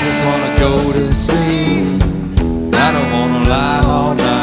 just wanna go to sleep. I don't wanna lie all night.